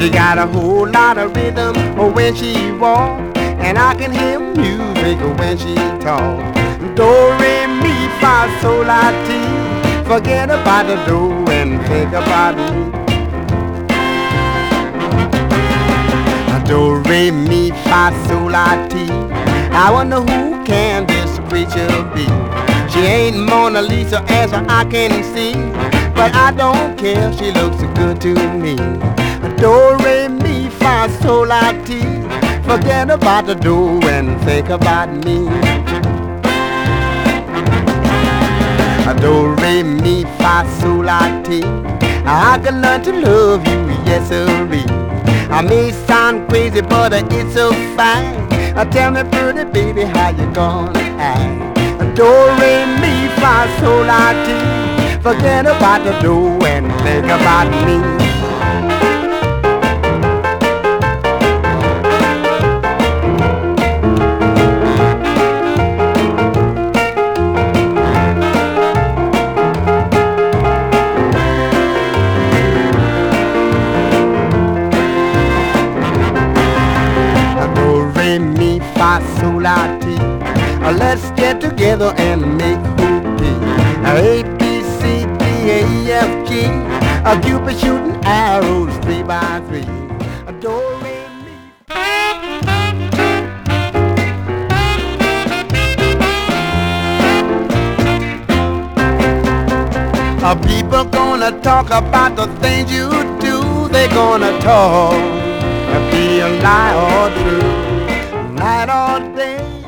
She got a whole lot of rhythm when she walk, and I can hear music when she talk. Do, re, mi, fa, sol, la, ti. Forget about the do and think about me. Do, re, mi, fa, sol, la, ti. I wonder who can this creature be. She ain't Mona Lisa as I can see, but I don't care, she looks good to me. Do, re, mi, fa, sol, la, ti. Forget about the do and think about me. Do, re, mi, fa, sol, la, ti. I can learn to love you, yes sirree. I may sound crazy, but it's so fine. Tell me pretty baby, how you gonna act? Do, re, mi, fa, sol, la, ti. Forget about the do and think about me. Sol, la, ti. Let's get together and make booty. A, B, C, D, E, F, G. Cupid shooting arrows 3 by 3. Do, re, mi. People gonna talk about the things you do. They gonna talk, be a lie or true. Night or day.